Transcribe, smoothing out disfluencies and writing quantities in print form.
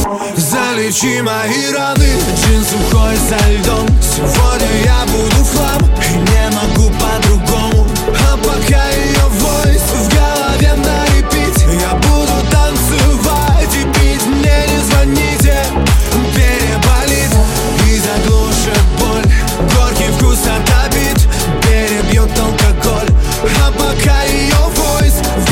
Залечи мои раны, джин сухой со льдом. Сегодня я буду в хлам и не могу по-другому. А пока ее войс в голове на репите, я буду танцевать и пить. Мне не звоните, переболит и заглушит боль. Горький вкус от обид перебьет алкоголь. А пока ее войс в